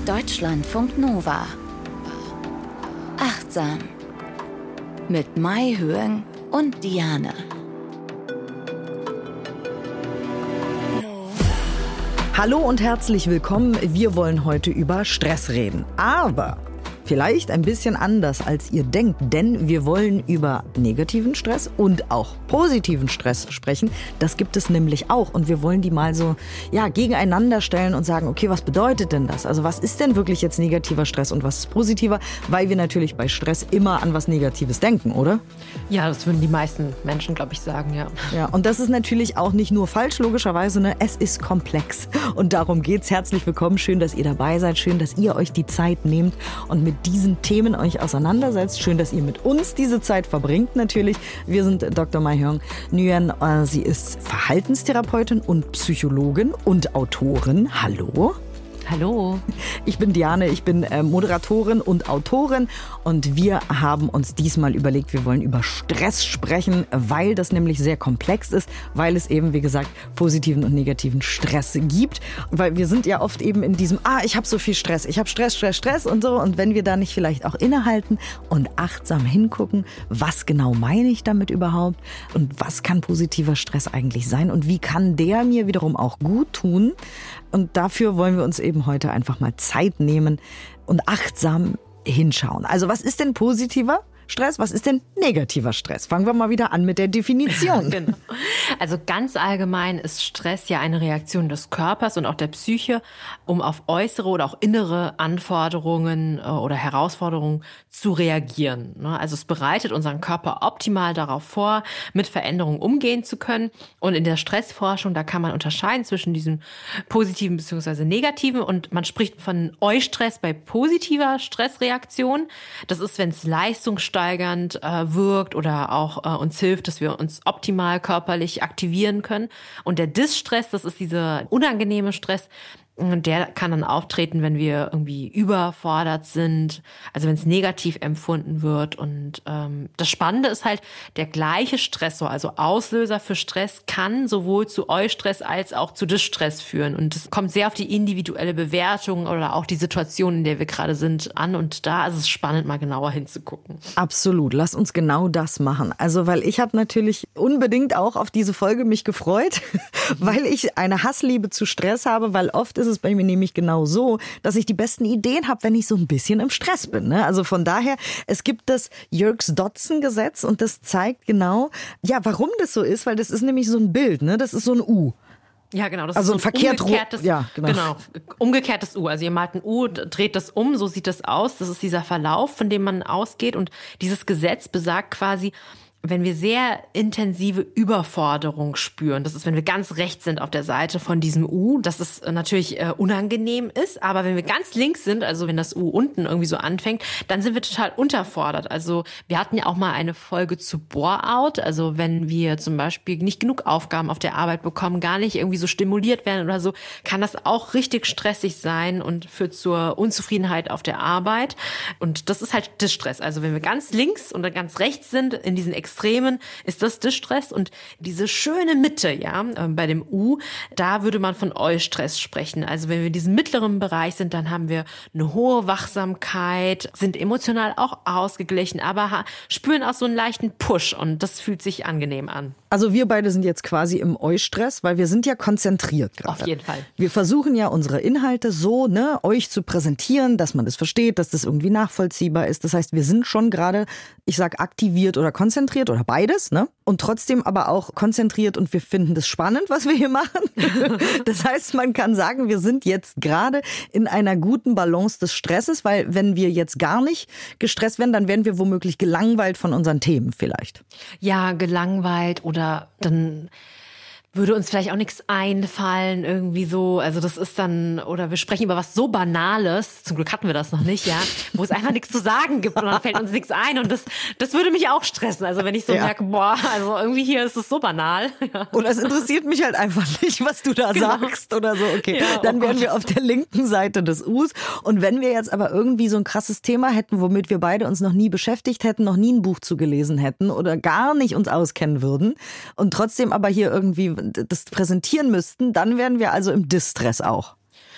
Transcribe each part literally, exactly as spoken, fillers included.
Deutschlandfunk Nova. Achtsam. Mit Mai Höhen und Diane. Hallo und herzlich willkommen. Wir wollen heute über Stress reden. Aber vielleicht ein bisschen anders, als ihr denkt. Denn wir wollen über negativen Stress und auch positiven Stress sprechen. Das gibt es nämlich auch. Und wir wollen die mal so ja, gegeneinander stellen und sagen, okay, was bedeutet denn das? Also was ist denn wirklich jetzt negativer Stress und was ist positiver? Weil wir natürlich bei Stress immer an was Negatives denken, oder? Ja, das würden die meisten Menschen, glaube ich, sagen, ja. Ja, und das ist natürlich auch nicht nur falsch, logischerweise, ne? Es ist komplex. Und darum geht's. Herzlich willkommen. Schön, dass ihr dabei seid. Schön, dass ihr euch die Zeit nehmt und mit diesen Themen euch auseinandersetzt. Schön, dass ihr mit uns diese Zeit verbringt natürlich. Wir sind Doktor Mai Höhen Nguyen. Sie ist Verhaltenstherapeutin und Psychologin und Autorin. Hallo. Hallo. Ich bin Diane, ich bin äh, Moderatorin und Autorin und wir haben uns diesmal überlegt, wir wollen über Stress sprechen, weil das nämlich sehr komplex ist, weil es eben, wie gesagt, positiven und negativen Stress gibt. Weil wir sind ja oft eben in diesem, ah, ich habe so viel Stress, ich habe Stress, Stress, Stress und so. Und wenn wir da nicht vielleicht auch innehalten und achtsam hingucken, was genau meine ich damit überhaupt und was kann positiver Stress eigentlich sein und wie kann der mir wiederum auch gut tun? Und dafür wollen wir uns eben heute einfach mal Zeit nehmen und achtsam hinschauen. Also was ist denn positiver Stress? Was ist denn negativer Stress? Fangen wir mal wieder an mit der Definition. Genau. Also ganz allgemein ist Stress ja eine Reaktion des Körpers und auch der Psyche, um auf äußere oder auch innere Anforderungen oder Herausforderungen zu reagieren. Also es bereitet unseren Körper optimal darauf vor, mit Veränderungen umgehen zu können. Und in der Stressforschung, da kann man unterscheiden zwischen diesem positiven bzw. negativen. Und man spricht von Eustress bei positiver Stressreaktion. Das ist, wenn es leistungssteuernd äh, wirkt oder auch äh, uns hilft, dass wir uns optimal körperlich aktivieren können. Und der Distress, das ist dieser unangenehme Stress, der kann dann auftreten, wenn wir irgendwie überfordert sind, also wenn es negativ empfunden wird. Und ähm, das Spannende ist halt, der gleiche Stressor, also Auslöser für Stress, kann sowohl zu Eustress als auch zu Distress führen. Und es kommt sehr auf die individuelle Bewertung oder auch die Situation, in der wir gerade sind, an. Und da ist es spannend, mal genauer hinzugucken. Absolut, lass uns genau das machen. Also weil ich habe natürlich unbedingt auch auf diese Folge mich gefreut, weil ich eine Hassliebe zu Stress habe, weil oft ist es bei mir nämlich genau so, dass ich die besten Ideen habe, wenn ich so ein bisschen im Stress bin. Ne? Also von daher, es gibt das Yerkes-Dodson-Gesetz und das zeigt genau, ja, warum das so ist, weil das ist nämlich so ein Bild, ne? Das ist so ein U. Ja, genau. Das also ist so ein verkehrt umgekehrtes, ja, genau. genau, umgekehrtes U. Also ihr malt ein U, dreht das um, so sieht das aus. Das ist dieser Verlauf, von dem man ausgeht. Und dieses Gesetz besagt quasi, wenn wir sehr intensive Überforderung spüren, das ist, wenn wir ganz rechts sind auf der Seite von diesem U, dass es natürlich äh, unangenehm ist, aber wenn wir ganz links sind, also wenn das U unten irgendwie so anfängt, dann sind wir total unterfordert. Also wir hatten ja auch mal eine Folge zu Bore-out, also wenn wir zum Beispiel nicht genug Aufgaben auf der Arbeit bekommen, gar nicht irgendwie so stimuliert werden oder so, kann das auch richtig stressig sein und führt zur Unzufriedenheit auf der Arbeit. Und das ist halt Distress. Also wenn wir ganz links oder ganz rechts sind, in diesen Extremen, ist das Distress. Und diese schöne Mitte, ja, bei dem U, da würde man von Eustress sprechen. Also wenn wir in diesem mittleren Bereich sind, dann haben wir eine hohe Wachsamkeit, sind emotional auch ausgeglichen, aber spüren auch so einen leichten Push und das fühlt sich angenehm an. Also wir beide sind jetzt quasi im Eustress, weil wir sind ja konzentriert gerade. Auf jeden Fall. Wir versuchen ja unsere Inhalte so, ne, euch zu präsentieren, dass man das versteht, dass das irgendwie nachvollziehbar ist. Das heißt, wir sind schon gerade, ich sag aktiviert oder konzentriert oder beides, ne? Und trotzdem aber auch konzentriert und wir finden das spannend, was wir hier machen. Das heißt, man kann sagen, wir sind jetzt gerade in einer guten Balance des Stresses, weil wenn wir jetzt gar nicht gestresst werden, dann werden wir womöglich gelangweilt von unseren Themen vielleicht. Ja, gelangweilt oder dann würde uns vielleicht auch nichts einfallen, irgendwie so, also das ist dann, oder wir sprechen über was so Banales, zum Glück hatten wir das noch nicht, ja, wo es einfach nichts zu sagen gibt und dann fällt uns nichts ein und das, das würde mich auch stressen, also wenn ich so ja. merke, boah, also irgendwie hier ist es so banal. Ja. Und es interessiert mich halt einfach nicht, was du da genau. sagst oder so, okay, ja, dann oh wären Gott. wir auf der linken Seite des U's und wenn wir jetzt aber irgendwie so ein krasses Thema hätten, womit wir beide uns noch nie beschäftigt hätten, noch nie ein Buch zugelesen hätten oder gar nicht uns auskennen würden und trotzdem aber hier irgendwie das präsentieren müssten, dann wären wir also im Distress auch.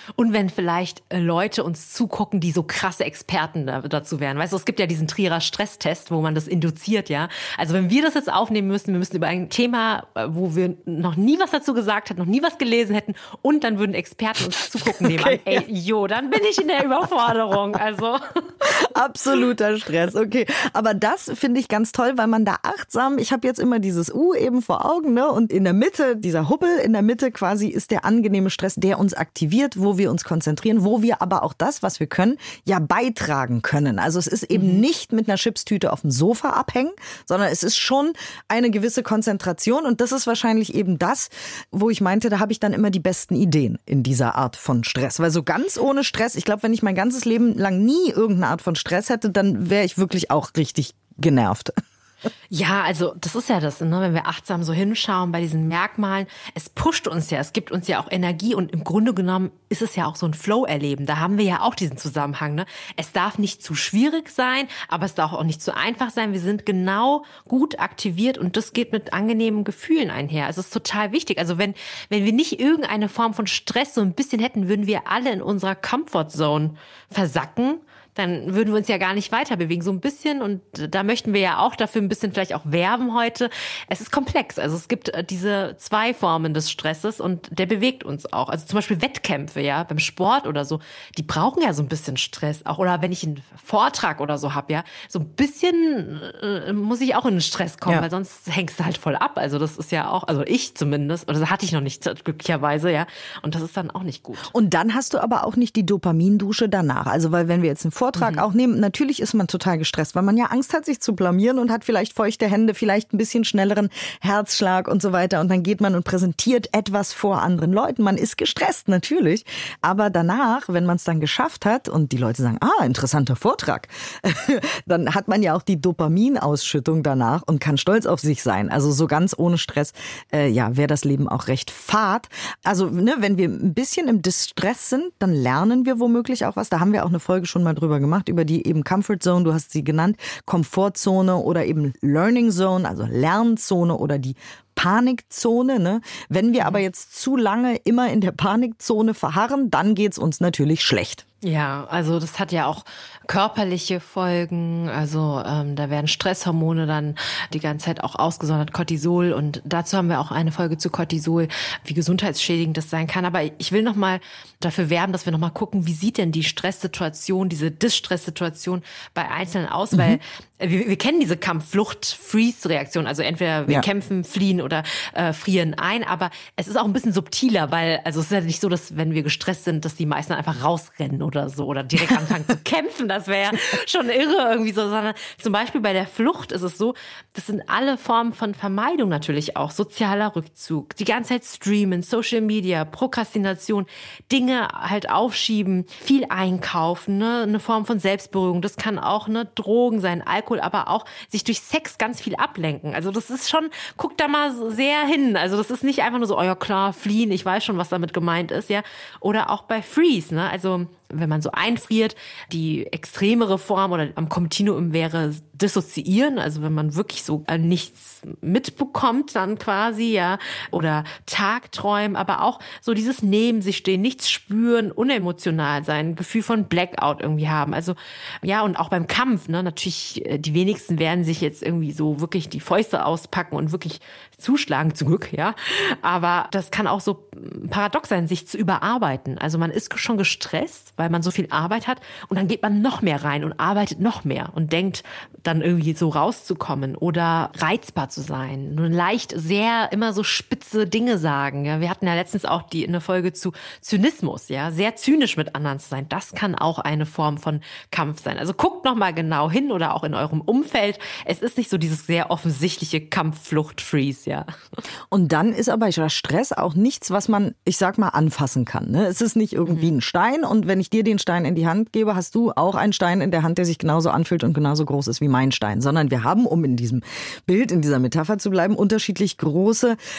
Und wenn vielleicht Leute uns zugucken, die so krasse Experten da, dazu wären. Weißt du, es gibt ja diesen Trierer Stresstest, wo man das induziert, ja. Also wenn wir das jetzt aufnehmen müssen, wir müssen über ein Thema, wo wir noch nie was dazu gesagt hätten, noch nie was gelesen hätten und dann würden Experten uns zugucken nehmen. Okay. Ey, jo, dann bin ich in der Überforderung, also. Absoluter Stress, okay. Aber das finde ich ganz toll, weil man da achtsam, ich habe jetzt immer dieses U eben vor Augen, ne? Und in der Mitte, dieser Hubbel in der Mitte quasi ist der angenehme Stress, der uns aktiviert, wo wir uns konzentrieren, wo wir aber auch das, was wir können, ja beitragen können. Also es ist eben mhm. nicht mit einer Chipstüte auf dem Sofa abhängen, sondern es ist schon eine gewisse Konzentration und das ist wahrscheinlich eben das, wo ich meinte, da habe ich dann immer die besten Ideen in dieser Art von Stress. Weil so ganz ohne Stress, ich glaube, wenn ich mein ganzes Leben lang nie irgendeine Art von Stress hätte, dann wäre ich wirklich auch richtig genervt. Ja, also das ist ja das, ne? Wenn wir achtsam so hinschauen bei diesen Merkmalen, es pusht uns ja, es gibt uns ja auch Energie und im Grunde genommen ist es ja auch so ein Flow-Erleben. Da haben wir ja auch diesen Zusammenhang, ne? Es darf nicht zu schwierig sein, aber es darf auch nicht zu einfach sein. Wir sind genau gut aktiviert und das geht mit angenehmen Gefühlen einher. Es ist total wichtig. Also wenn, wenn wir nicht irgendeine Form von Stress so ein bisschen hätten, würden wir alle in unserer Comfort-Zone versacken. Dann würden wir uns ja gar nicht weiter bewegen, so ein bisschen. Und da möchten wir ja auch dafür ein bisschen vielleicht auch werben heute. Es ist komplex. Also es gibt diese zwei Formen des Stresses und der bewegt uns auch. Also zum Beispiel Wettkämpfe, ja, beim Sport oder so, die brauchen ja so ein bisschen Stress auch. Oder wenn ich einen Vortrag oder so habe, ja, so ein bisschen äh, muss ich auch in den Stress kommen, ja. Weil sonst hängst du halt voll ab. Also das ist ja auch, also ich zumindest, oder das hatte ich noch nicht, glücklicherweise, ja. Und das ist dann auch nicht gut. Und dann hast du aber auch nicht die Dopamindusche danach. Also weil wenn wir jetzt einen Vortrag mhm. auch nehmen, natürlich ist man total gestresst, weil man ja Angst hat, sich zu blamieren und hat vielleicht feuchte Hände, vielleicht ein bisschen schnelleren Herzschlag und so weiter. Und dann geht man und präsentiert etwas vor anderen Leuten. Man ist gestresst, natürlich. Aber danach, wenn man es dann geschafft hat und die Leute sagen, ah, interessanter Vortrag, dann hat man ja auch die Dopaminausschüttung danach und kann stolz auf sich sein. Also so ganz ohne Stress, äh, ja, wäre das Leben auch recht fad. Also ne, wenn wir ein bisschen im Distress sind, dann lernen wir womöglich auch was. Da haben wir auch eine Folge schon mal drüber gemacht, über die eben Comfort Zone, du hast sie genannt, Komfortzone oder eben Learning Zone, also Lernzone oder die Panikzone. Ne? Wenn wir aber jetzt zu lange immer in der Panikzone verharren, dann geht's uns natürlich schlecht. Ja, also das hat ja auch körperliche Folgen, also ähm, da werden Stresshormone dann die ganze Zeit auch ausgesondert, Cortisol, und dazu haben wir auch eine Folge zu Cortisol, wie gesundheitsschädigend das sein kann. Aber ich will nochmal dafür werben, dass wir nochmal gucken, wie sieht denn die Stresssituation, diese Distress-Situation bei Einzelnen aus, mhm. weil wir, wir kennen diese Kampf-Flucht-Freeze-Reaktion, also entweder wir ja. kämpfen, fliehen oder äh, frieren ein, aber es ist auch ein bisschen subtiler, weil also es ist ja nicht so, dass wenn wir gestresst sind, dass die meisten einfach rausrennen oder so oder direkt anfangen zu kämpfen, das wäre ja schon irre irgendwie so, sondern zum Beispiel bei der Flucht ist es so, das sind alle Formen von Vermeidung natürlich auch, sozialer Rückzug, die ganze Zeit streamen, Social Media, Prokrastination, Dinge halt aufschieben, viel einkaufen, ne, eine Form von Selbstberuhigung, das kann auch ne Drogen sein, Alkohol, aber auch sich durch Sex ganz viel ablenken. Also das ist schon, guckt da mal so sehr hin. Also das ist nicht einfach nur so, oh ja klar, fliehen, ich weiß schon, was damit gemeint ist, ja. Oder auch bei Freeze, ne, also wenn man so einfriert, die extremere Form oder am Kontinuum wäre dissoziieren, also wenn man wirklich so nichts mitbekommt dann quasi, ja, oder Tagträumen, aber auch so dieses Neben sich stehen, nichts spüren, unemotional sein, Gefühl von Blackout irgendwie haben, also ja, und auch beim Kampf, ne, natürlich, die wenigsten werden sich jetzt irgendwie so wirklich die Fäuste auspacken und wirklich zuschlagen, zum Glück, ja, aber das kann auch so paradox sein, sich zu überarbeiten, also man ist schon gestresst, weil man so viel Arbeit hat und dann geht man noch mehr rein und arbeitet noch mehr und denkt dann irgendwie so rauszukommen oder reizbar zu sein, nur leicht sehr immer so spitze Dinge sagen. Ja, wir hatten ja letztens auch die eine Folge zu Zynismus, ja, sehr zynisch mit anderen zu sein. Das kann auch eine Form von Kampf sein. Also guckt noch mal genau hin oder auch in eurem Umfeld. Es ist nicht so dieses sehr offensichtliche Kampf-Flucht-Freeze, ja. Und dann ist aber Stress auch nichts, was man, ich sag mal, anfassen kann. Ne? Es ist nicht irgendwie ein Stein und wenn ich dir den Stein in die Hand gebe, hast du auch einen Stein in der Hand, der sich genauso anfühlt und genauso groß ist wie mein Stein. Sondern wir haben, um in diesem Bild, in dieser Metapher zu bleiben, unterschiedlich große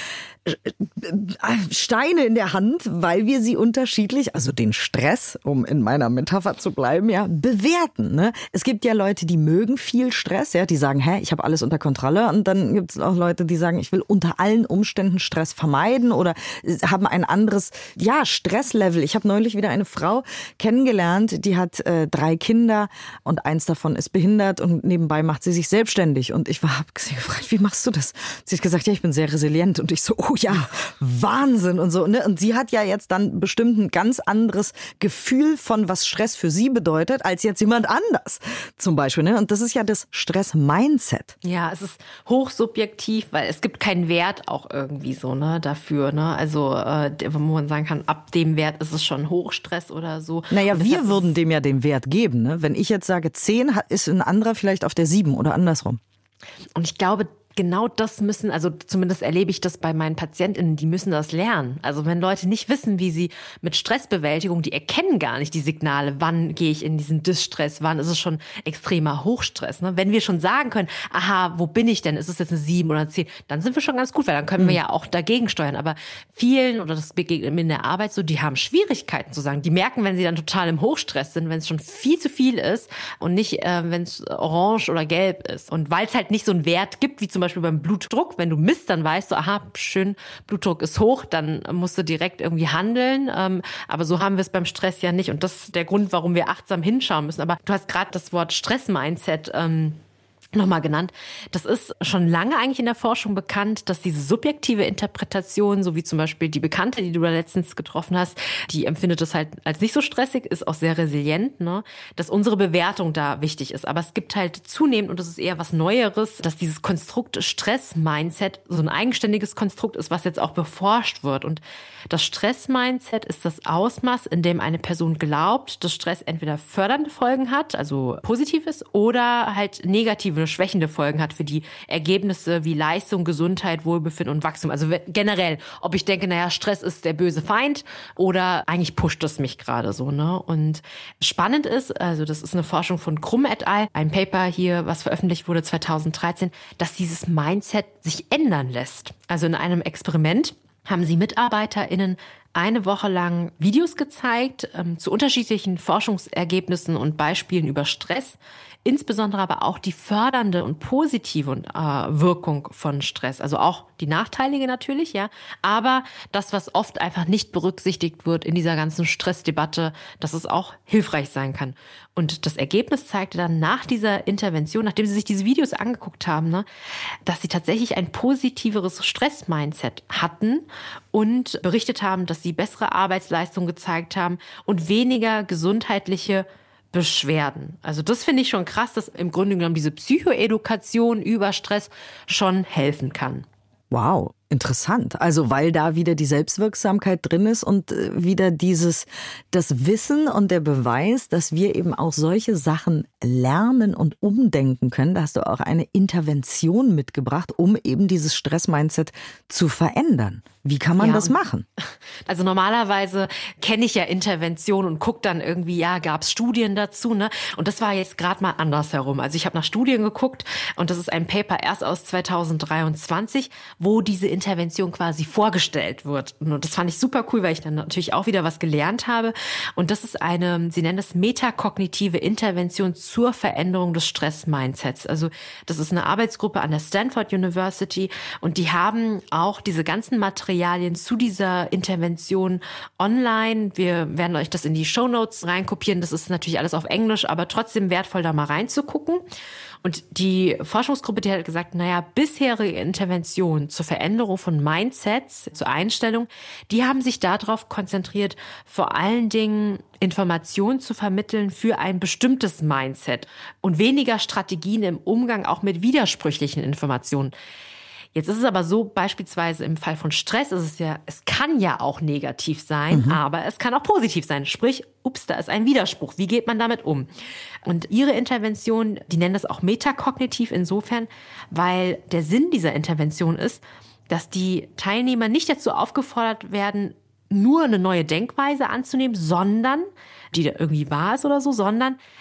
Steine in der Hand, weil wir sie unterschiedlich, also den Stress, um in meiner Metapher zu bleiben, ja, bewerten. Ne? Es gibt ja Leute, die mögen viel Stress, ja, die sagen, hä, ich habe alles unter Kontrolle. Und dann gibt es auch Leute, die sagen, ich will unter allen Umständen Stress vermeiden oder haben ein anderes, ja, Stresslevel. Ich habe neulich wieder eine Frau kennengelernt, die hat äh, drei Kinder und eins davon ist behindert und nebenbei macht sie sich selbstständig. Und ich habe sie gefragt, wie machst du das? Sie hat gesagt, ja, ich bin sehr resilient. Und ich so, oh ja, Wahnsinn und so. Ne? Und sie hat ja jetzt dann bestimmt ein ganz anderes Gefühl von, was Stress für sie bedeutet, als jetzt jemand anders zum Beispiel. Ne? Und das ist ja das Stress-Mindset. Ja, es ist hochsubjektiv, weil es gibt keinen Wert auch irgendwie so ne dafür. Ne? Also äh, wo man sagen kann, ab dem Wert ist es schon Hochstress oder so. Naja, wir würden dem ja den Wert geben. Ne? Wenn ich jetzt sage zehn, ist ein anderer vielleicht auf der sieben oder andersrum. Und ich glaube, genau das müssen, also zumindest erlebe ich das bei meinen PatientInnen, die müssen das lernen. Also wenn Leute nicht wissen, wie sie mit Stressbewältigung, die erkennen gar nicht die Signale, wann gehe ich in diesen Distress, wann ist es schon extremer Hochstress. Ne? Wenn wir schon sagen können, aha, wo bin ich denn? Ist es jetzt eine sieben oder zehn? Dann sind wir schon ganz gut, weil dann können wir ja auch dagegen steuern. Aber vielen, oder das begegnet mir in der Arbeit so, die haben Schwierigkeiten zu sagen. Die merken, wenn sie dann total im Hochstress sind, wenn es schon viel zu viel ist und nicht, äh, wenn es orange oder gelb ist. Und weil es halt nicht so einen Wert gibt, wie zum Beispiel beim Blutdruck, wenn du misst, dann weißt du, aha, schön, Blutdruck ist hoch, dann musst du direkt irgendwie handeln. Ähm, aber so haben wir es beim Stress ja nicht. Und das ist der Grund, warum wir achtsam hinschauen müssen. Aber du hast gerade das Wort Stress-Mindset ähm, nochmal genannt. Das ist schon lange eigentlich in der Forschung bekannt, dass diese subjektive Interpretation, so wie zum Beispiel die Bekannte, die du da letztens getroffen hast, die empfindet das halt als nicht so stressig, ist auch sehr resilient, ne? Dass unsere Bewertung da wichtig ist. Aber es gibt halt zunehmend, und das ist eher was Neueres, dass dieses Konstrukt Stress-Mindset so ein eigenständiges Konstrukt ist, was jetzt auch beforscht wird. Und das Stress-Mindset ist das Ausmaß, in dem eine Person glaubt, dass Stress entweder fördernde Folgen hat, also positiv ist, oder halt negative, schwächende Folgen hat für die Ergebnisse wie Leistung, Gesundheit, Wohlbefinden und Wachstum. Also generell, ob ich denke, naja, Stress ist der böse Feind oder eigentlich pusht es mich gerade so, ne? Und spannend ist, also das ist eine Forschung von Krumm et al., ein Paper hier, was veröffentlicht wurde zweitausenddreizehn, dass dieses Mindset sich ändern lässt. Also in einem Experiment haben sie MitarbeiterInnen eine Woche lang Videos gezeigt ähm, zu unterschiedlichen Forschungsergebnissen und Beispielen über Stress, insbesondere aber auch die fördernde und positive äh, Wirkung von Stress, also auch die nachteilige natürlich, ja, aber das, was oft einfach nicht berücksichtigt wird in dieser ganzen Stressdebatte, dass es auch hilfreich sein kann. Und das Ergebnis zeigte dann nach dieser Intervention, nachdem sie sich diese Videos angeguckt haben, ne, dass sie tatsächlich ein positiveres Stress-Mindset hatten und berichtet haben, dass sie bessere Arbeitsleistung gezeigt haben und weniger gesundheitliche Beschwerden. Also das finde ich schon krass, dass im Grunde genommen diese Psychoedukation über Stress schon helfen kann. Wow, interessant. Also weil da wieder die Selbstwirksamkeit drin ist und wieder dieses, das Wissen und der Beweis, dass wir eben auch solche Sachen lernen und umdenken können. Da hast du auch eine Intervention mitgebracht, um eben dieses Stress-Mindset zu verändern. Wie kann man ja, das machen? Also normalerweise kenne ich ja Intervention und gucke dann irgendwie, ja, gab es Studien dazu, ne? Und das war jetzt gerade mal andersherum. Also ich habe nach Studien geguckt und das ist ein Paper erst aus zweitausenddreiundzwanzig, wo diese Intervention quasi vorgestellt wird. Und das fand ich super cool, weil ich dann natürlich auch wieder was gelernt habe. Und das ist eine, sie nennen das metakognitive Intervention zur Veränderung des Stress-Mindsets. Also das ist eine Arbeitsgruppe an der Stanford University und die haben auch diese ganzen Materialien zu dieser Intervention online. Wir werden euch das in die Shownotes reinkopieren. Das ist natürlich alles auf Englisch, aber trotzdem wertvoll, da mal reinzugucken. Und die Forschungsgruppe, die hat gesagt, naja, bisherige Interventionen zur Veränderung von Mindsets, zur Einstellung, die haben sich darauf konzentriert, vor allen Dingen Informationen zu vermitteln für ein bestimmtes Mindset und weniger Strategien im Umgang auch mit widersprüchlichen Informationen. Jetzt ist es aber so, beispielsweise im Fall von Stress ist es ja, es kann ja auch negativ sein, mhm. aber es kann auch positiv sein. Sprich, ups, da ist ein Widerspruch. Wie geht man damit um? Und ihre Intervention, die nennen das auch metakognitiv insofern, weil der Sinn dieser Intervention ist, dass die Teilnehmer nicht dazu aufgefordert werden, nur eine neue Denkweise anzunehmen, sondern, die da irgendwie wahr ist oder so, sondern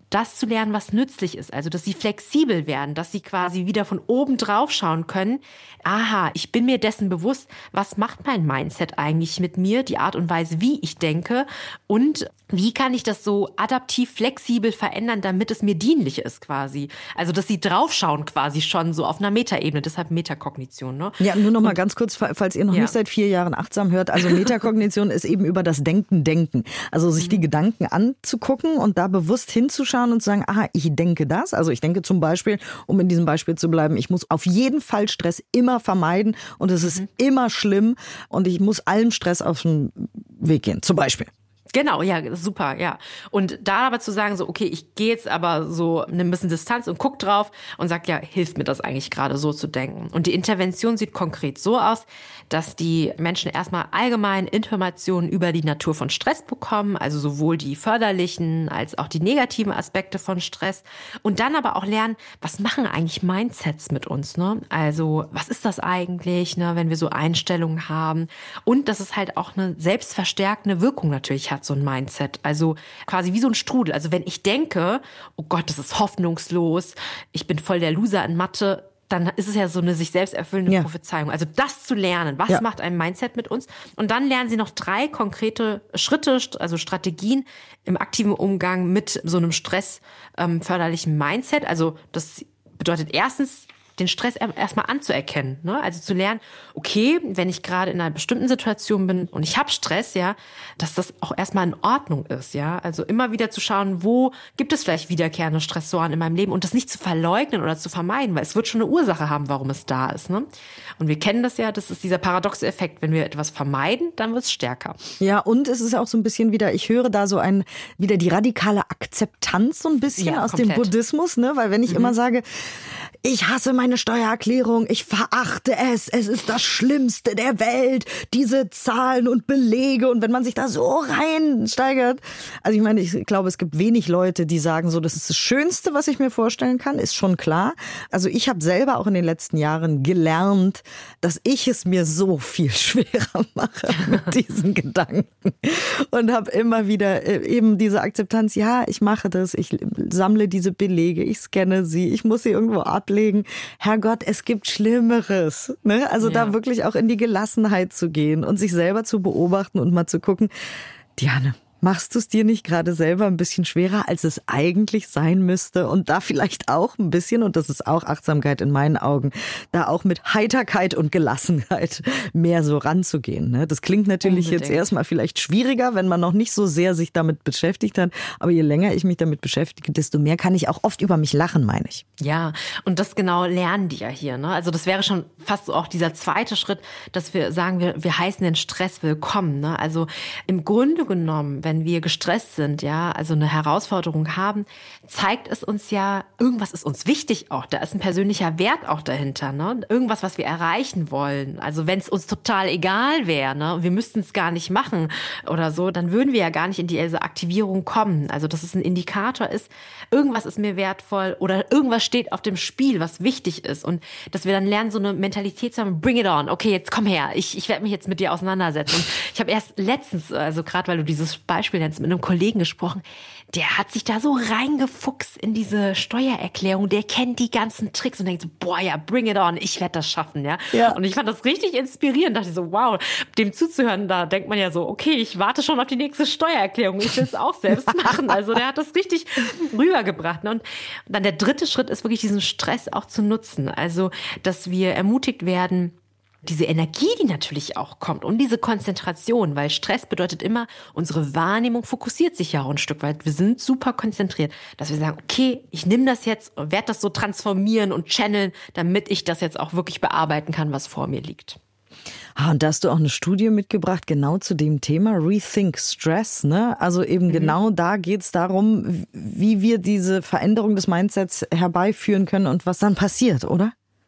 das zu lernen, was nützlich ist. Also, dass sie flexibel werden, dass sie quasi wieder von oben drauf schauen können. Aha, ich bin mir dessen bewusst, was macht mein Mindset eigentlich mit mir, die Art und Weise, wie ich denke und wie kann ich das so adaptiv, flexibel verändern, damit es mir dienlich ist quasi. Also, dass sie draufschauen quasi schon so auf einer Metaebene, deshalb Metakognition. Ne? Ja, nur noch mal ganz kurz, falls ihr noch ja. nicht seit vier Jahren achtsam hört. Also Metakognition ist eben über das Denken, Denken. Also sich die Gedanken anzugucken und da bewusst hinzuschauen und zu sagen, aha, ich denke das. Also ich denke zum Beispiel, um in diesem Beispiel zu bleiben, ich muss auf jeden Fall Stress immer vermeiden und es ist mhm. immer schlimm und ich muss allem Stress auf den Weg gehen, zum Beispiel. Genau, ja, super, ja. Und da aber zu sagen, so, okay, ich gehe jetzt aber so ein bisschen Distanz und guck drauf und sag, ja, hilft mir das eigentlich gerade so zu denken? Und die Intervention sieht konkret so aus, dass die Menschen erstmal allgemein Informationen über die Natur von Stress bekommen, also sowohl die förderlichen als auch die negativen Aspekte von Stress und dann aber auch lernen, was machen eigentlich Mindsets mit uns, ne? Also, was ist das eigentlich, ne, wenn wir so Einstellungen haben? Und dass es halt auch eine selbstverstärkende Wirkung natürlich hat, so ein Mindset. Also quasi wie so ein Strudel. Also wenn ich denke, oh Gott, das ist hoffnungslos, ich bin voll der Loser in Mathe, dann ist es ja so eine sich selbst erfüllende ja. Prophezeiung. Also das zu lernen, was ja. macht ein Mindset mit uns? Und dann lernen sie noch drei konkrete Schritte, also Strategien im aktiven Umgang mit so einem stressförderlichen Mindset. Also das bedeutet erstens, den Stress erstmal anzuerkennen, ne? Also zu lernen, okay, wenn ich gerade in einer bestimmten Situation bin und ich habe Stress, ja, dass das auch erstmal in Ordnung ist, ja. Also immer wieder zu schauen, wo gibt es vielleicht wiederkehrende Stressoren in meinem Leben und das nicht zu verleugnen oder zu vermeiden, weil es wird schon eine Ursache haben, warum es da ist, ne? Und wir kennen das ja, das ist dieser paradoxe Effekt, wenn wir etwas vermeiden, dann wird es stärker. Ja, und es ist auch so ein bisschen wieder, ich höre da so ein, wieder die radikale Akzeptanz so ein bisschen ja, aus komplett. dem Buddhismus, ne? Weil wenn ich mhm. immer sage, ich hasse meine Steuererklärung, ich verachte es, es ist das Schlimmste der Welt, diese Zahlen und Belege und wenn man sich da so reinsteigert. Also ich meine, ich glaube, es gibt wenig Leute, die sagen so, das ist das Schönste, was ich mir vorstellen kann, ist schon klar. Also ich habe selber auch in den letzten Jahren gelernt, dass ich es mir so viel schwerer mache mit diesen Gedanken und habe immer wieder eben diese Akzeptanz, ja, ich mache das, ich sammle diese Belege, ich scanne sie, ich muss sie irgendwo ablegen. Herrgott, es gibt Schlimmeres. Ne? Also ja. da wirklich auch in die Gelassenheit zu gehen und sich selber zu beobachten und mal zu gucken, Diane, machst du es dir nicht gerade selber ein bisschen schwerer, als es eigentlich sein müsste? Und da vielleicht auch ein bisschen, und das ist auch Achtsamkeit in meinen Augen, da auch mit Heiterkeit und Gelassenheit mehr so ranzugehen. Ne? Das klingt natürlich Unbedingt. jetzt erstmal vielleicht schwieriger, wenn man noch nicht so sehr sich damit beschäftigt hat. Aber je länger ich mich damit beschäftige, desto mehr kann ich auch oft über mich lachen, meine ich. Ja, und das genau lernen die ja hier. Ne? Also das wäre schon fast so auch dieser zweite Schritt, dass wir sagen, wir, wir heißen den Stress willkommen. Ne? Also im Grunde genommen, wenn wir gestresst sind, ja, also eine Herausforderung haben, zeigt es uns ja, irgendwas ist uns wichtig auch. Da ist ein persönlicher Wert auch dahinter, ne? Irgendwas, was wir erreichen wollen. Also wenn es uns total egal wäre, ne, wir müssten es gar nicht machen oder so, dann würden wir ja gar nicht in diese Aktivierung kommen. Also dass es ein Indikator ist, irgendwas ist mir wertvoll oder irgendwas steht auf dem Spiel, was wichtig ist. Und dass wir dann lernen, so eine Mentalität zu haben, bring it on, okay, jetzt komm her, ich, ich werde mich jetzt mit dir auseinandersetzen. Und ich habe erst letztens, also gerade weil du dieses Beispiel nennst, mit einem Kollegen gesprochen, der hat sich da so reingefuchst in diese Steuererklärung, der kennt die ganzen Tricks und denkt so, boah, ja, bring it on, ich werde das schaffen, ja? ja. Und ich fand das richtig inspirierend, dachte so, wow, dem zuzuhören, da denkt man ja so, okay, ich warte schon auf die nächste Steuererklärung, ich will es auch selbst machen. Also der hat das richtig rübergebracht. Und dann der dritte Schritt ist wirklich, diesen Stress auch zu nutzen. Also, dass wir ermutigt werden, diese Energie, die natürlich auch kommt und diese Konzentration, weil Stress bedeutet immer, unsere Wahrnehmung fokussiert sich ja auch ein Stück weit. Wir sind super konzentriert, dass wir sagen, okay, ich nehme das jetzt und werde das so transformieren und channeln, damit ich das jetzt auch wirklich bearbeiten kann, was vor mir liegt. Ah, und da hast du auch eine Studie mitgebracht, genau zu dem Thema Rethink Stress, ne? Also eben mhm. genau da geht es darum, wie wir diese Veränderung des Mindsets herbeiführen können und was dann passiert, oder?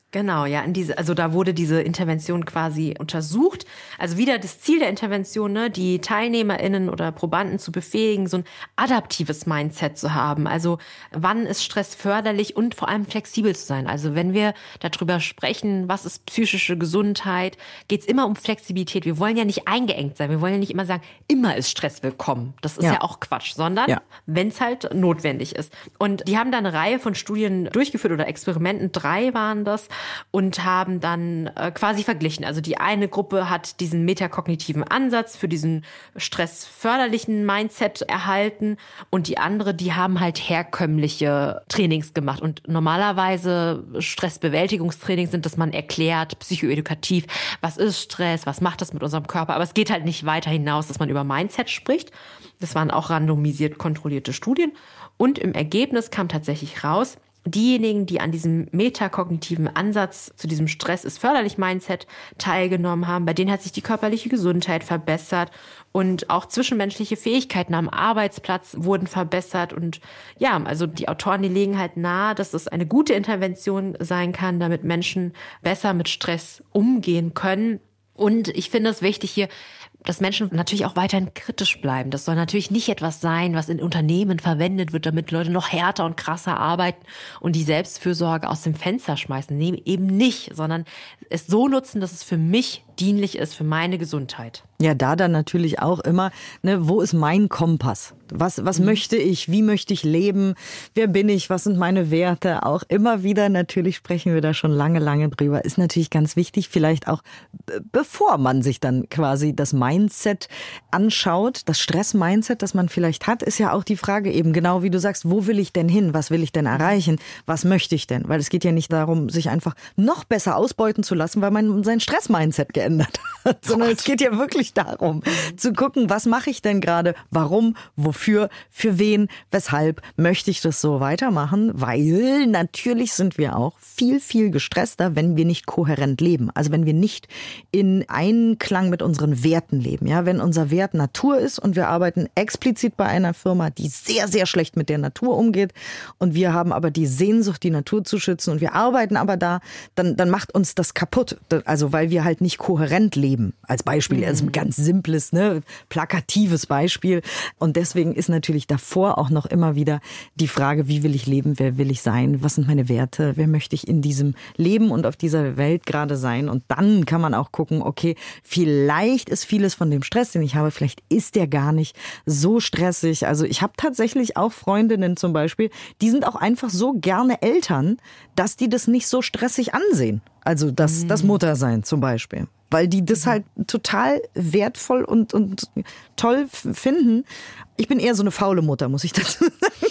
Genau, ja, in diese, also da wurde diese Intervention quasi untersucht. Also wieder das Ziel der Intervention, ne, die TeilnehmerInnen oder Probanden zu befähigen, so ein adaptives Mindset zu haben. Also wann ist Stress förderlich und vor allem flexibel zu sein. Also wenn wir darüber sprechen, was ist psychische Gesundheit, geht's immer um Flexibilität. Wir wollen ja nicht eingeengt sein. Wir wollen ja nicht immer sagen, immer ist Stress willkommen. Das ist ja, ja auch Quatsch, sondern ja. wenn es halt notwendig ist. Und die haben da eine Reihe von Studien durchgeführt oder Experimenten, drei waren das, und haben dann äh, quasi verglichen. Also die eine Gruppe hat diesen metakognitiven Ansatz für diesen stressförderlichen Mindset erhalten und die andere, die haben halt herkömmliche Trainings gemacht. Und normalerweise Stressbewältigungstrainings sind, dass man erklärt, psychoedukativ, was ist Stress, was macht das mit unserem Körper. Aber es geht halt nicht weiter hinaus, dass man über Mindset spricht. Das waren auch randomisiert kontrollierte Studien. Und im Ergebnis kam tatsächlich raus, diejenigen, die an diesem metakognitiven Ansatz zu diesem Stress ist förderlich Mindset teilgenommen haben, bei denen hat sich die körperliche Gesundheit verbessert und auch zwischenmenschliche Fähigkeiten am Arbeitsplatz wurden verbessert. Und ja, also die Autoren, die legen halt nahe, dass es eine gute Intervention sein kann, damit Menschen besser mit Stress umgehen können. Und ich finde es wichtig hier, dass Menschen natürlich auch weiterhin kritisch bleiben. Das soll natürlich nicht etwas sein, was in Unternehmen verwendet wird, damit Leute noch härter und krasser arbeiten und die Selbstfürsorge aus dem Fenster schmeißen. Nee, eben nicht, sondern es so nutzen, dass es für mich dienlich ist, für meine Gesundheit. Ja, da dann natürlich auch immer, ne, wo ist mein Kompass? Was, was mhm. möchte ich? Wie möchte ich leben? Wer bin ich? Was sind meine Werte? Auch immer wieder, natürlich sprechen wir da schon lange, lange drüber. Ist natürlich ganz wichtig, vielleicht auch, bevor man sich dann quasi das Mindset anschaut, das Stress-Mindset, das man vielleicht hat, ist ja auch die Frage eben genau, wie du sagst, wo will ich denn hin? Was will ich denn erreichen? Was möchte ich denn? Weil es geht ja nicht darum, sich einfach noch besser ausbeuten zu lassen, weil man sein Stress-Mindset geändert hat, sondern oh es geht ja wirklich darum, zu gucken, was mache ich denn gerade? Warum? Wofür? Für wen? Weshalb möchte ich das so weitermachen? Weil natürlich sind wir auch viel, viel gestresster, wenn wir nicht kohärent leben. Also wenn wir nicht in Einklang mit unseren Werten leben. Ja, wenn unser Wert Natur ist und wir arbeiten explizit bei einer Firma, die sehr, sehr schlecht mit der Natur umgeht und wir haben aber die Sehnsucht, die Natur zu schützen und wir arbeiten aber da, dann, dann macht uns das kaputt. Also weil wir halt nicht kohärent leben. Als Beispiel, also ein ganz simples, ne, plakatives Beispiel. Und deswegen ist natürlich davor auch noch immer wieder die Frage, wie will ich leben, wer will ich sein, was sind meine Werte, wer möchte ich in diesem Leben und auf dieser Welt gerade sein. Und dann kann man auch gucken, okay, vielleicht ist vieles von dem Stress, den ich habe, vielleicht ist der gar nicht so stressig. Also ich habe tatsächlich auch Freundinnen zum Beispiel, die sind auch einfach so gerne Eltern, dass die das nicht so stressig ansehen. Also das, das Muttersein zum Beispiel. Weil die das halt total wertvoll und, und toll finden. Ich bin eher so eine faule Mutter, muss ich dazu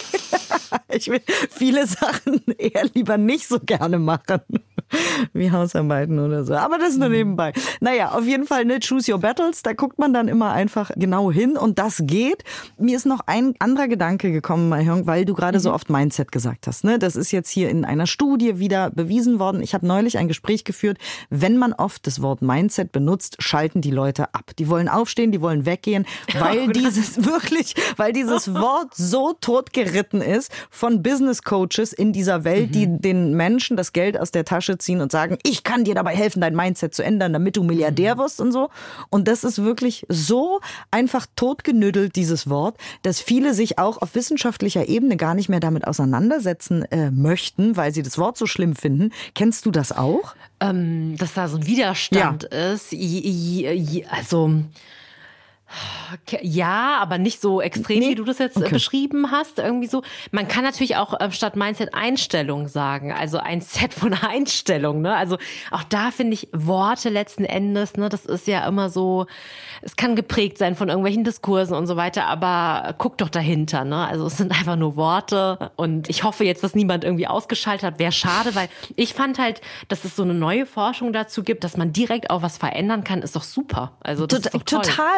sagen. Ich will viele Sachen eher lieber nicht so gerne machen. Wie Hausarbeiten oder so. Aber das nur nebenbei. Naja, auf jeden Fall, ne, choose your battles. Da guckt man dann immer einfach genau hin und das geht. Mir ist noch ein anderer Gedanke gekommen, Mahjong, weil du gerade mhm. so oft Mindset gesagt hast. Ne? Das ist jetzt hier in einer Studie wieder bewiesen worden. Ich habe neulich ein Gespräch geführt. Wenn man oft das Wort Mindset benutzt, schalten die Leute ab. Die wollen aufstehen, die wollen weggehen, weil oh, dieses wirklich, weil dieses Wort so totgeritten ist von Business Coaches in dieser Welt, mhm. die den Menschen das Geld aus der Tasche ziehen und sagen, ich kann dir dabei helfen, dein Mindset zu ändern, damit du Milliardär wirst und so. Und das ist wirklich so einfach totgenüddelt, dieses Wort, dass viele sich auch auf wissenschaftlicher Ebene gar nicht mehr damit auseinandersetzen äh, möchten, weil sie das Wort so schlimm finden. Kennst du das auch? Ähm, dass da so ein Widerstand ja. ist. Also ja, aber nicht so extrem, nee. wie du das jetzt okay. beschrieben hast. Irgendwie so. Man kann natürlich auch statt Mindset Einstellung sagen. Also ein Set von Einstellungen. Ne? Also auch da finde ich Worte letzten Endes, ne, das ist ja immer so, es kann geprägt sein von irgendwelchen Diskursen und so weiter, aber guck doch dahinter. Ne? Also es sind einfach nur Worte und ich hoffe jetzt, dass niemand irgendwie ausgeschaltet hat. Wäre schade, weil ich fand halt, dass es so eine neue Forschung dazu gibt, dass man direkt auch was verändern kann, ist doch super. Also das ist doch toll. Total, total.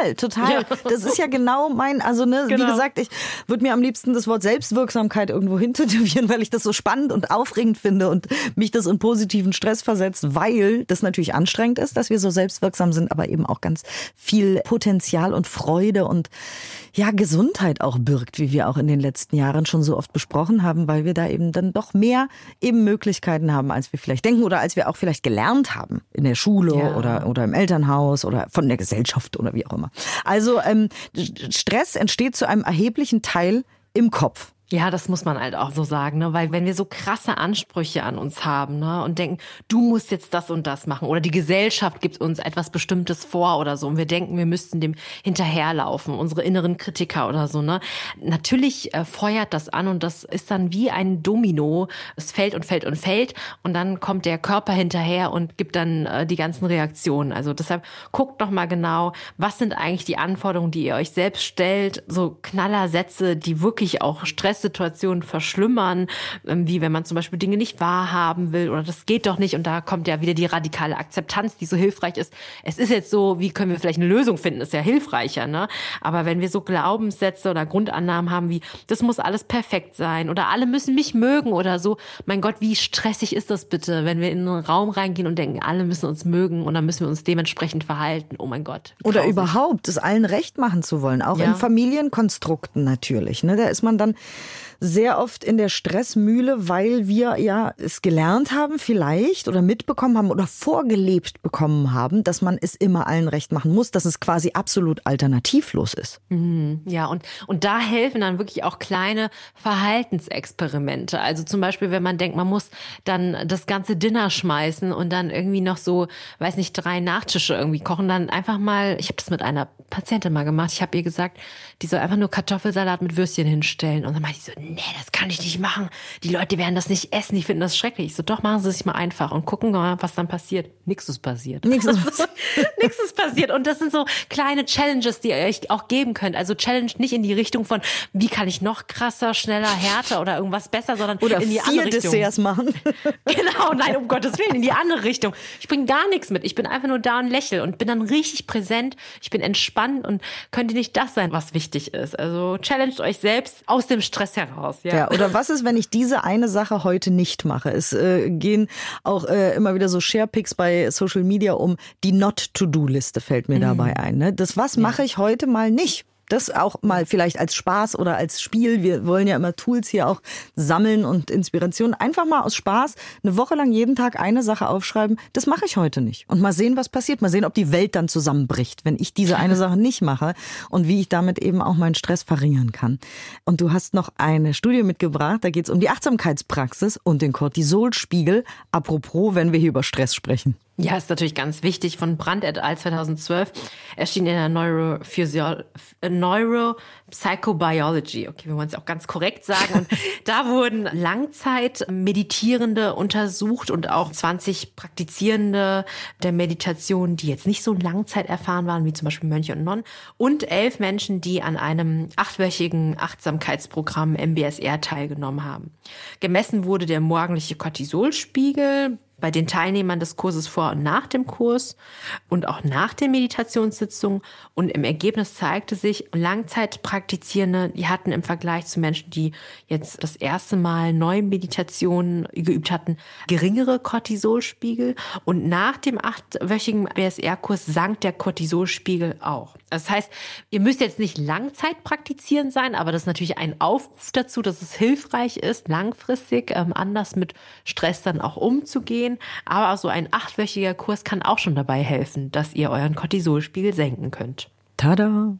total. Ja. Das ist ja genau mein, also ne, genau. Wie gesagt, ich würde mir am liebsten das Wort Selbstwirksamkeit irgendwo hintätowieren, weil ich das so spannend und aufregend finde und mich das in positiven Stress versetzt, weil das natürlich anstrengend ist, dass wir so selbstwirksam sind, aber eben auch ganz viel Potenzial und Freude und ja, Gesundheit auch birgt, wie wir auch in den letzten Jahren schon so oft besprochen haben, weil wir da eben dann doch mehr eben Möglichkeiten haben, als wir vielleicht denken oder als wir auch vielleicht gelernt haben in der Schule ja. oder, oder im Elternhaus oder von der Gesellschaft oder wie auch immer. Also ähm, Stress entsteht zu einem erheblichen Teil im Kopf. Ja, das muss man halt auch so sagen, ne? Weil wenn wir so krasse Ansprüche an uns haben, ne, und denken, du musst jetzt das und das machen oder die Gesellschaft gibt uns etwas Bestimmtes vor oder so und wir denken, wir müssten dem hinterherlaufen, unsere inneren Kritiker oder so, ne? Natürlich äh, feuert das an und das ist dann wie ein Domino. Es fällt und fällt und fällt und dann kommt der Körper hinterher und gibt dann äh, die ganzen Reaktionen. Also deshalb guckt doch mal genau, was sind eigentlich die Anforderungen, die ihr euch selbst stellt, so Knallersätze, die wirklich auch Stress Situationen verschlimmern, wie wenn man zum Beispiel Dinge nicht wahrhaben will oder das geht doch nicht und da kommt ja wieder die radikale Akzeptanz, die so hilfreich ist. Es ist jetzt so, wie können wir vielleicht eine Lösung finden, ist ja hilfreicher, ne? Aber wenn wir so Glaubenssätze oder Grundannahmen haben wie, das muss alles perfekt sein oder alle müssen mich mögen oder so, mein Gott, wie stressig ist das bitte, wenn wir in einen Raum reingehen und denken, alle müssen uns mögen und dann müssen wir uns dementsprechend verhalten. Oh mein Gott. Oder überhaupt, es allen recht machen zu wollen, auch ja. in Familienkonstrukten natürlich, ne? Da ist man dann sehr oft in der Stressmühle, weil wir ja es gelernt haben vielleicht oder mitbekommen haben oder vorgelebt bekommen haben, dass man es immer allen recht machen muss, dass es quasi absolut alternativlos ist. Mhm, ja, und, und da helfen dann wirklich auch kleine Verhaltensexperimente. Also zum Beispiel, wenn man denkt, man muss dann das ganze Dinner schmeißen und dann irgendwie noch so, weiß nicht, drei Nachtische irgendwie kochen, dann einfach mal, ich habe das mit einer Patientin mal gemacht, ich habe ihr gesagt, die soll einfach nur Kartoffelsalat mit Würstchen hinstellen und dann meinte ich so, nee, das kann ich nicht machen. Die Leute werden das nicht essen, die finden das schrecklich. Ich so, doch, machen Sie es sich mal einfach und gucken mal, was dann passiert. Nichts ist passiert. Nichts ist passiert. Nichts ist passiert. Und das sind so kleine Challenges, die ihr euch auch geben könnt. Also Challenge nicht in die Richtung von, wie kann ich noch krasser, schneller, härter oder irgendwas besser, sondern oder in die vier andere Richtung. Desserts machen. Genau, nein, um Gottes Willen, in die andere Richtung. Ich bringe gar nichts mit. Ich bin einfach nur da und lächle und bin dann richtig präsent. Ich bin entspannt und könnte nicht das sein, was wichtig ist. Also challenged euch selbst aus dem Stress heraus. Ja, ja oder was ist, wenn ich diese eine Sache heute nicht mache? Es äh, gehen auch äh, immer wieder so Sharepics bei Social Media um. Die Not-to-Do-Liste fällt mir mhm. dabei ein. Ne? Das was ja. mache ich heute mal nicht? Das auch mal vielleicht als Spaß oder als Spiel. Wir wollen ja immer Tools hier auch sammeln und Inspiration. Einfach mal aus Spaß eine Woche lang jeden Tag eine Sache aufschreiben. Das mache ich heute nicht. Und mal sehen, was passiert. Mal sehen, ob die Welt dann zusammenbricht, wenn ich diese eine Sache nicht mache und wie ich damit eben auch meinen Stress verringern kann. Und du hast noch eine Studie mitgebracht. Da geht es um die Achtsamkeitspraxis und den Cortisolspiegel. Apropos, wenn wir hier über Stress sprechen. Ja, ist natürlich ganz wichtig. Von Brandt et al. zweitausendzwölf erschien in der Neurophysio- Neuropsychobiology. Okay, wir wollen es auch ganz korrekt sagen. Und da wurden Langzeit-Meditierende untersucht und auch zwanzig Praktizierende der Meditation, die jetzt nicht so Langzeit erfahren waren, wie zum Beispiel Mönche und Nonnen. Und elf Menschen, die an einem achtwöchigen Achtsamkeitsprogramm M B S R teilgenommen haben. Gemessen wurde der morgendliche Cortisolspiegel bei den Teilnehmern des Kurses vor und nach dem Kurs und auch nach den Meditationssitzungen. Und im Ergebnis zeigte sich, Langzeitpraktizierende, die hatten im Vergleich zu Menschen, die jetzt das erste Mal neue Meditationen geübt hatten, geringere Cortisolspiegel. Und nach dem achtwöchigen B S R-Kurs sank der Cortisolspiegel auch. Das heißt, ihr müsst jetzt nicht Langzeit praktizieren sein, aber das ist natürlich ein Aufruf dazu, dass es hilfreich ist, langfristig ähm, anders mit Stress dann auch umzugehen. Aber so ein achtwöchiger Kurs kann auch schon dabei helfen, dass ihr euren Cortisolspiegel senken könnt. Tada!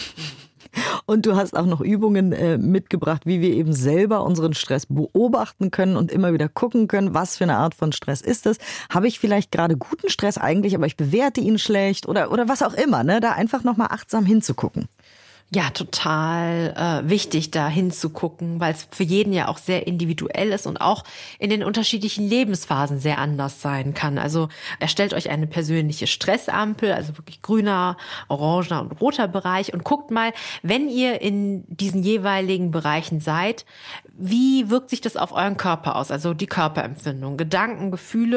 Und du hast auch noch Übungen äh, mitgebracht, wie wir eben selber unseren Stress beobachten können und immer wieder gucken können, was für eine Art von Stress ist das. Habe ich vielleicht gerade guten Stress eigentlich, aber ich bewerte ihn schlecht oder, oder was auch immer, ne? Da einfach nochmal achtsam hinzugucken. Ja, total äh, wichtig, da hinzugucken, weil es für jeden ja auch sehr individuell ist und auch in den unterschiedlichen Lebensphasen sehr anders sein kann. Also erstellt euch eine persönliche Stressampel, also wirklich grüner, orangener und roter Bereich und guckt mal, wenn ihr in diesen jeweiligen Bereichen seid, wie wirkt sich das auf euren Körper aus? Also die Körperempfindung, Gedanken, Gefühle.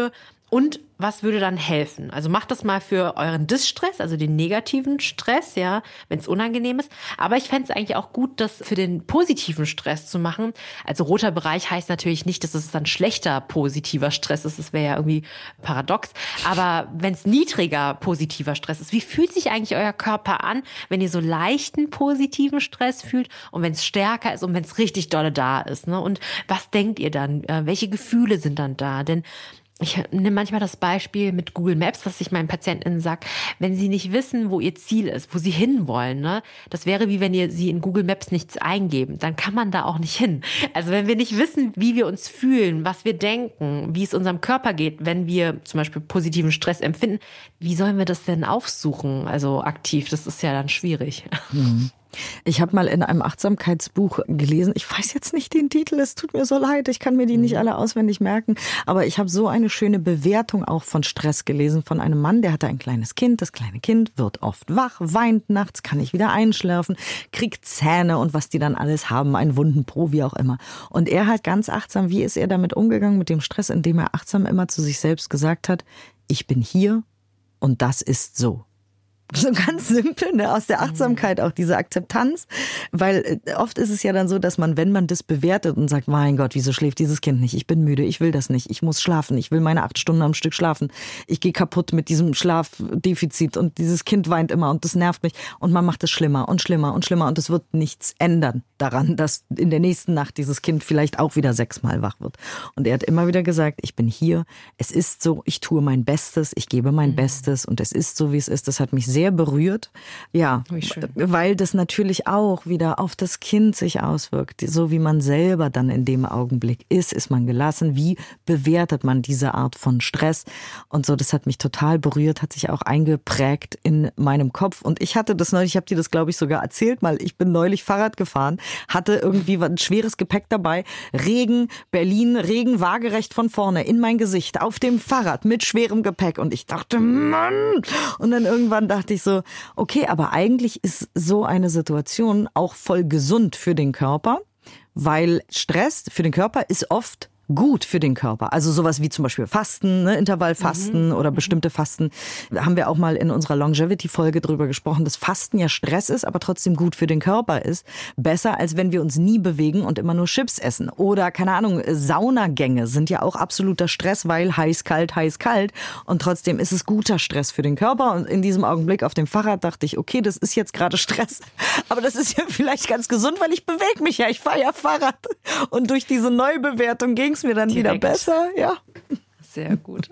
Und was würde dann helfen? Also macht das mal für euren Distress, also den negativen Stress, ja, wenn es unangenehm ist. Aber ich fände es eigentlich auch gut, das für den positiven Stress zu machen. Also roter Bereich heißt natürlich nicht, dass es dann schlechter positiver Stress ist. Das wäre ja irgendwie paradox. Aber wenn es niedriger positiver Stress ist, wie fühlt sich eigentlich euer Körper an, wenn ihr so leichten positiven Stress fühlt und wenn es stärker ist und wenn es richtig dolle da ist, ne? Und was denkt ihr dann? Welche Gefühle sind dann da? Denn ich nehme manchmal das Beispiel mit Google Maps, dass ich meinen PatientInnen sage, wenn sie nicht wissen, wo ihr Ziel ist, wo sie hinwollen, ne, das wäre wie wenn ihr sie in Google Maps nichts eingeben, dann kann man da auch nicht hin. Also wenn wir nicht wissen, wie wir uns fühlen, was wir denken, wie es unserem Körper geht, wenn wir zum Beispiel positiven Stress empfinden, wie sollen wir das denn aufsuchen, also aktiv? Das ist ja dann schwierig. Mhm. Ich habe mal in einem Achtsamkeitsbuch gelesen, ich weiß jetzt nicht den Titel, es tut mir so leid, ich kann mir die nicht alle auswendig merken, aber ich habe so eine schöne Bewertung auch von Stress gelesen von einem Mann, der hatte ein kleines Kind, das kleine Kind wird oft wach, weint nachts, kann nicht wieder einschlafen, kriegt Zähne und was die dann alles haben, einen wunden Po, wie auch immer. Und er hat ganz achtsam, wie ist er damit umgegangen mit dem Stress, indem er achtsam immer zu sich selbst gesagt hat, ich bin hier und das ist so. So ganz simpel, ne, aus der Achtsamkeit auch diese Akzeptanz, weil oft ist es ja dann so, dass man, wenn man das bewertet und sagt, mein Gott, wieso schläft dieses Kind nicht? Ich bin müde, ich will das nicht, ich muss schlafen, ich will meine acht Stunden am Stück schlafen, ich gehe kaputt mit diesem Schlafdefizit und dieses Kind weint immer und das nervt mich und man macht es schlimmer und schlimmer und schlimmer und es wird nichts ändern daran, dass in der nächsten Nacht dieses Kind vielleicht auch wieder sechsmal wach wird. Und er hat immer wieder gesagt, ich bin hier, es ist so, ich tue mein Bestes, ich gebe mein mhm. Bestes und es ist so, wie es ist. Das hat mich sehr sehr berührt, ja, weil das natürlich auch wieder auf das Kind sich auswirkt. So wie man selber dann in dem Augenblick ist, ist man gelassen. Wie bewertet man diese Art von Stress? Und so, das hat mich total berührt, hat sich auch eingeprägt in meinem Kopf. Und ich hatte das neulich, ich habe dir das, glaube ich, sogar erzählt, mal, ich bin neulich Fahrrad gefahren, hatte irgendwie ein schweres Gepäck dabei, Regen, Berlin, Regen waagerecht von vorne in mein Gesicht, auf dem Fahrrad mit schwerem Gepäck. Und ich dachte, Mann! Und dann irgendwann dachte ich so, okay, aber eigentlich ist so eine Situation auch voll gesund für den Körper, weil Stress für den Körper ist oft gut für den Körper. Also sowas wie zum Beispiel Fasten, ne, Intervallfasten mhm. oder bestimmte Fasten. Da haben wir auch mal in unserer Longevity-Folge drüber gesprochen, dass Fasten ja Stress ist, aber trotzdem gut für den Körper ist. Besser, als wenn wir uns nie bewegen und immer nur Chips essen. Oder, keine Ahnung, Saunagänge sind ja auch absoluter Stress, weil heiß, kalt, heiß, kalt. Und trotzdem ist es guter Stress für den Körper. Und in diesem Augenblick auf dem Fahrrad dachte ich, okay, das ist jetzt gerade Stress. Aber das ist ja vielleicht ganz gesund, weil ich bewege mich ja. Ich fahre ja Fahrrad. Und durch diese Neubewertung ging es mir dann Direkt. wieder besser, ja. Sehr gut.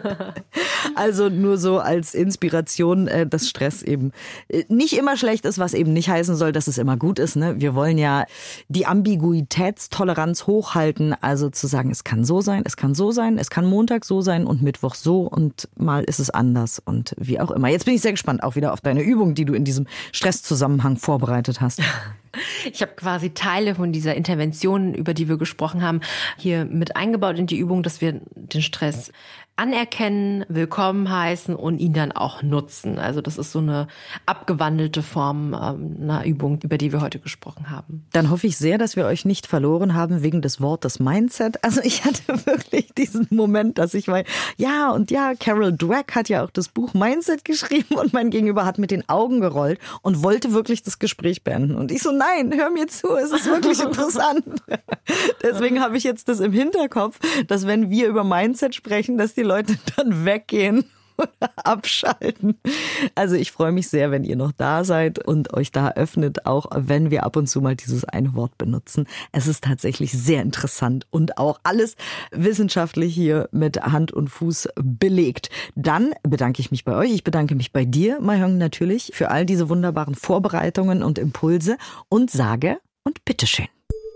Also nur so als Inspiration, dass Stress eben nicht immer schlecht ist, was eben nicht heißen soll, dass es immer gut ist. Ne? Wir wollen ja die Ambiguitätstoleranz hochhalten, also zu sagen, es kann so sein, es kann so sein, es kann Montag so sein und Mittwoch so und mal ist es anders und wie auch immer. Jetzt bin ich sehr gespannt auch wieder auf deine Übung, die du in diesem Stresszusammenhang vorbereitet hast. Ich habe quasi Teile von dieser Intervention, über die wir gesprochen haben, hier mit eingebaut in die Übung, dass wir den Stress anerkennen, willkommen heißen und ihn dann auch nutzen. Also das ist so eine abgewandelte Form ähm, einer Übung, über die wir heute gesprochen haben. Dann hoffe ich sehr, dass wir euch nicht verloren haben wegen des Wortes Mindset. Also ich hatte wirklich diesen Moment, dass ich mal, ja und ja, Carol Dweck hat ja auch das Buch Mindset geschrieben und mein Gegenüber hat mit den Augen gerollt und wollte wirklich das Gespräch beenden. Und ich so, nein, hör mir zu, es ist wirklich interessant. Deswegen habe ich jetzt das im Hinterkopf, dass wenn wir über Mindset sprechen, dass die Leute dann weggehen oder abschalten. Also ich freue mich sehr, wenn ihr noch da seid und euch da öffnet, auch wenn wir ab und zu mal dieses eine Wort benutzen. Es ist tatsächlich sehr interessant und auch alles wissenschaftlich hier mit Hand und Fuß belegt. Dann bedanke ich mich bei euch. Ich bedanke mich bei dir, Mahjong, natürlich für all diese wunderbaren Vorbereitungen und Impulse und sage und bitteschön.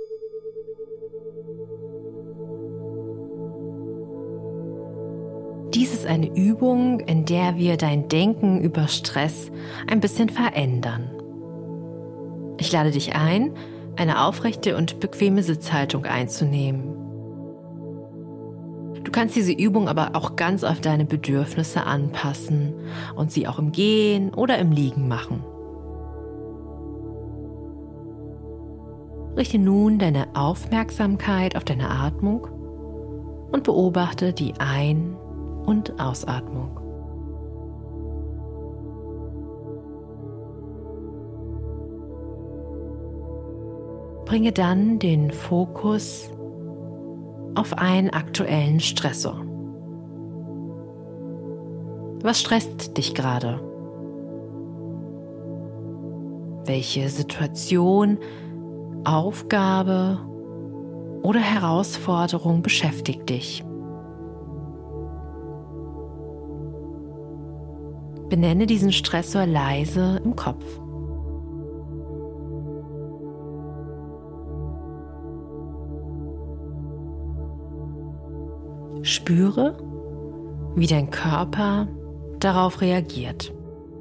Dies ist eine Übung, in der wir dein Denken über Stress ein bisschen verändern. Ich lade dich ein, eine aufrechte und bequeme Sitzhaltung einzunehmen. Du kannst diese Übung aber auch ganz auf deine Bedürfnisse anpassen und sie auch im Gehen oder im Liegen machen. Richte nun deine Aufmerksamkeit auf deine Atmung und beobachte die Ein- und Ausatmung. Bringe dann den Fokus auf einen aktuellen Stressor. Was stresst dich gerade? Welche Situation, Aufgabe oder Herausforderung beschäftigt dich? Benenne diesen Stressor leise im Kopf. Spüre, wie dein Körper darauf reagiert.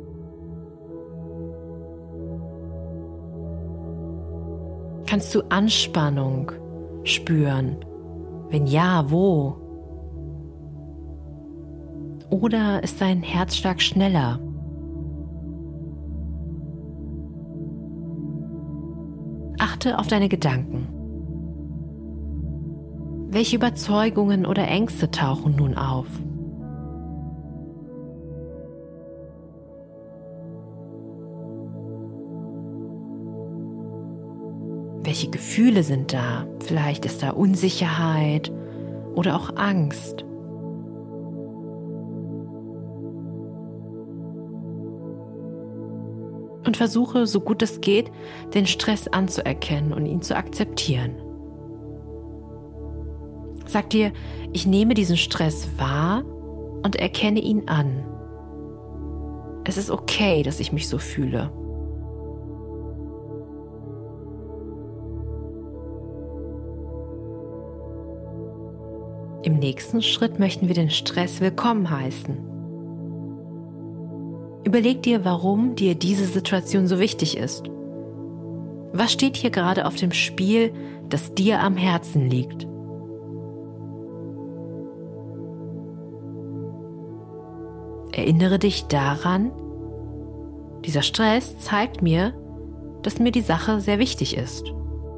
Kannst du Anspannung spüren? Wenn ja, wo? Oder ist dein Herzschlag schneller? Achte auf deine Gedanken. Welche Überzeugungen oder Ängste tauchen nun auf? Welche Gefühle sind da? Vielleicht ist da Unsicherheit oder auch Angst. Und versuche, so gut es geht, den Stress anzuerkennen und ihn zu akzeptieren. Sag dir, ich nehme diesen Stress wahr und erkenne ihn an. Es ist okay, dass ich mich so fühle. Im nächsten Schritt möchten wir den Stress willkommen heißen. Überleg dir, warum dir diese Situation so wichtig ist. Was steht hier gerade auf dem Spiel, das dir am Herzen liegt? Erinnere dich daran, dieser Stress zeigt mir, dass mir die Sache sehr wichtig ist.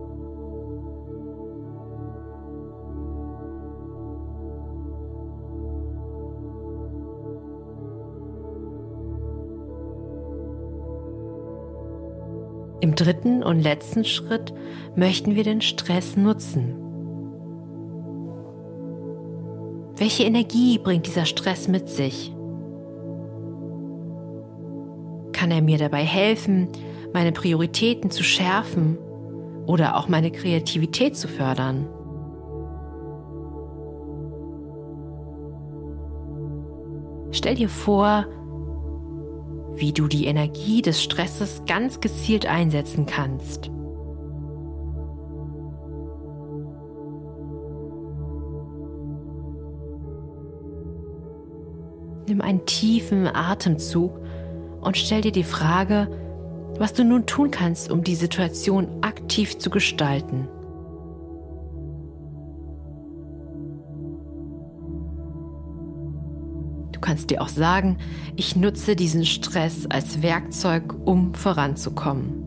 Im dritten und letzten Schritt möchten wir den Stress nutzen. Welche Energie bringt dieser Stress mit sich? Kann er mir dabei helfen, meine Prioritäten zu schärfen oder auch meine Kreativität zu fördern? Stell dir vor, wie du die Energie des Stresses ganz gezielt einsetzen kannst. Nimm einen tiefen Atemzug und stell dir die Frage, was du nun tun kannst, um die Situation aktiv zu gestalten. Du kannst dir auch sagen, ich nutze diesen Stress als Werkzeug, um voranzukommen.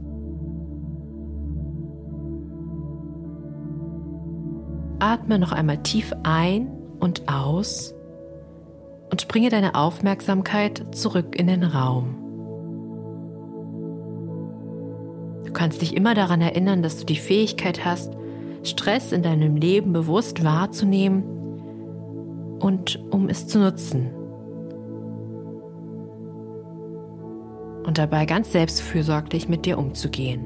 Atme noch einmal tief ein und aus und bringe deine Aufmerksamkeit zurück in den Raum. Du kannst dich immer daran erinnern, dass du die Fähigkeit hast, Stress in deinem Leben bewusst wahrzunehmen und um es zu nutzen. Und dabei ganz selbstfürsorglich mit dir umzugehen.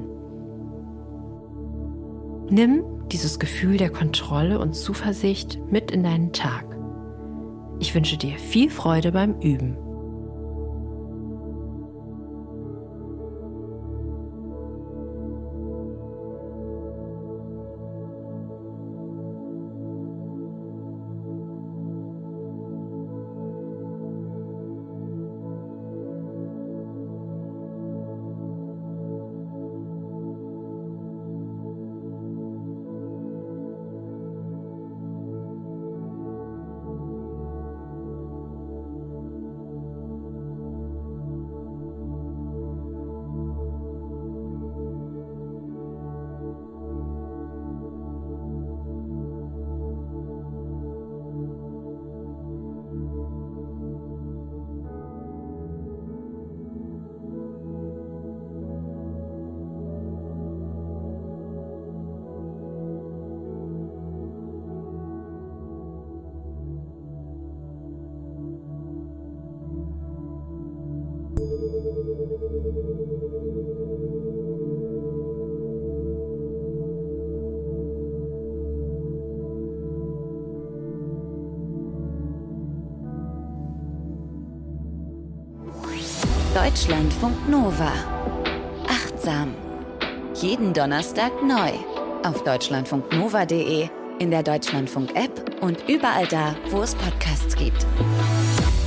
Nimm dieses Gefühl der Kontrolle und Zuversicht mit in deinen Tag. Ich wünsche dir viel Freude beim Üben. Deutschlandfunk Nova. Achtsam. Jeden Donnerstag neu. Auf deutschlandfunknova punkt de, in der Deutschlandfunk-App und überall da, wo es Podcasts gibt.